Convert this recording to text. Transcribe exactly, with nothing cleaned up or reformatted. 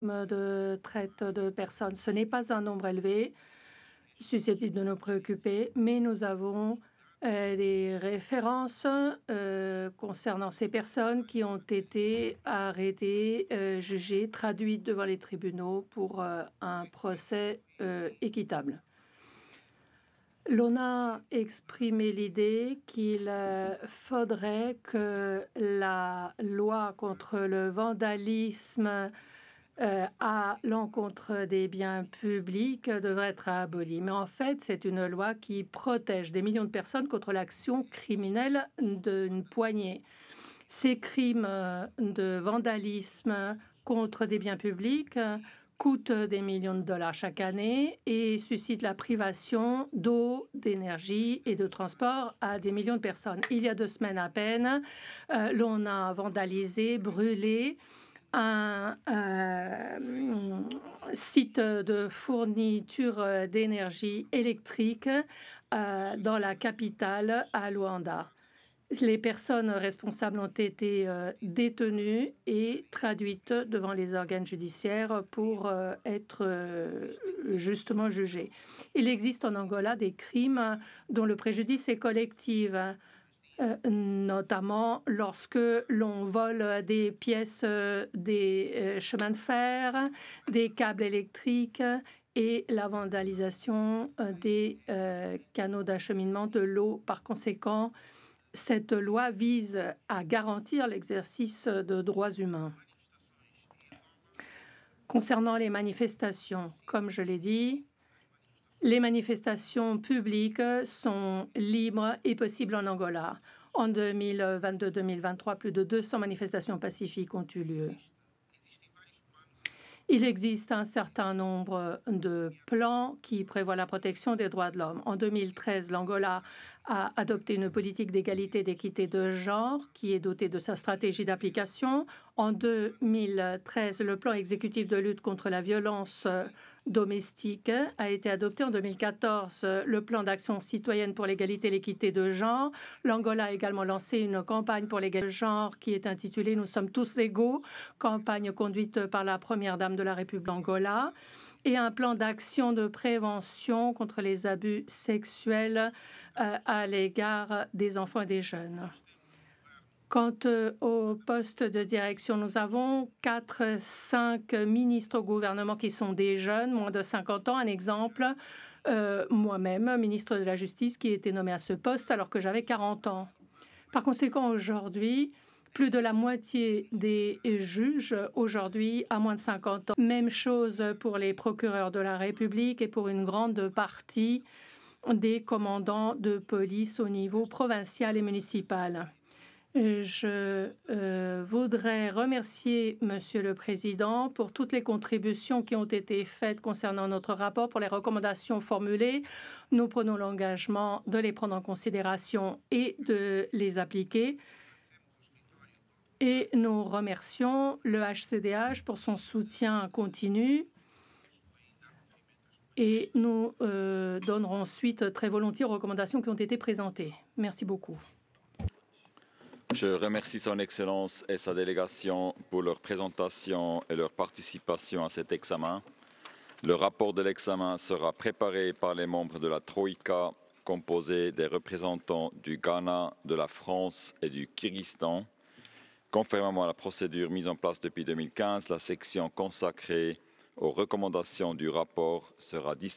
de traite de personnes. Ce n'est pas un nombre élevé susceptible de nous préoccuper, mais nous avons euh, des références euh, concernant ces personnes qui ont été arrêtées, euh, jugées, traduites devant les tribunaux pour euh, un procès euh, équitable. L'on a exprimé l'idée qu'il euh, faudrait que la loi contre le vandalisme euh, à l'encontre des biens publics devrait être abolie. Mais en fait, c'est une loi qui protège des millions de personnes contre l'action criminelle d'une poignée. Ces crimes euh, de vandalisme contre des biens publics euh, coûtent des millions de dollars chaque année et suscitent la privation d'eau, d'énergie et de transport à des millions de personnes. Il y a deux semaines à peine, euh, l'on a vandalisé, brûlé un euh, site de fourniture d'énergie électrique euh, dans la capitale, à Luanda. Les personnes responsables ont été euh, détenues et traduites devant les organes judiciaires pour euh, être euh, justement jugées. Il existe en Angola des crimes dont le préjudice est collectif, euh, notamment lorsque l'on vole des pièces euh, des euh, chemins de fer, des câbles électriques et la vandalisation euh, des euh, canaux d'acheminement de l'eau. Par conséquent, cette loi vise à garantir l'exercice de droits humains. Concernant les manifestations, comme je l'ai dit, les manifestations publiques sont libres et possibles en Angola. En deux mille vingt-deux deux mille vingt-trois, plus de deux cents manifestations pacifiques ont eu lieu. Il existe un certain nombre de plans qui prévoient la protection des droits de l'homme. En deux mille treize, l'Angola a adopté une politique d'égalité, d'équité de genre qui est dotée de sa stratégie d'application. En deux mille treize, le plan exécutif de lutte contre la violence domestique a été adopté. En deux mille quatorze, le plan d'action citoyenne pour l'égalité et l'équité de genre. L'Angola a également lancé une campagne pour l'égalité de genre qui est intitulée « Nous sommes tous égaux », campagne conduite par la première dame de la République d'Angola, et un plan d'action de prévention contre les abus sexuels euh, à l'égard des enfants et des jeunes. Quant euh, au poste de direction, nous avons quatre, cinq ministres au gouvernement qui sont des jeunes, moins de cinquante ans. Un exemple, euh, moi-même, ministre de la Justice, qui a été nommé à ce poste alors que j'avais quarante ans. Par conséquent, aujourd'hui, plus de la moitié des juges aujourd'hui à moins de cinquante ans. Même chose pour les procureurs de la République et pour une grande partie des commandants de police au niveau provincial et municipal. Je euh, voudrais remercier Monsieur le Président pour toutes les contributions qui ont été faites concernant notre rapport, pour les recommandations formulées. Nous prenons l'engagement de les prendre en considération et de les appliquer. Et nous remercions le H C D H pour son soutien continu. Et nous euh, donnerons suite très volontiers aux recommandations qui ont été présentées. Merci beaucoup. Je remercie Son Excellence et sa délégation pour leur présentation et leur participation à cet examen. Le rapport de l'examen sera préparé par les membres de la Troïka, composés des représentants du Ghana, de la France et du Kyrgyzstan. Conformément à la procédure mise en place depuis deux mille quinze, la section consacrée aux recommandations du rapport sera distribuée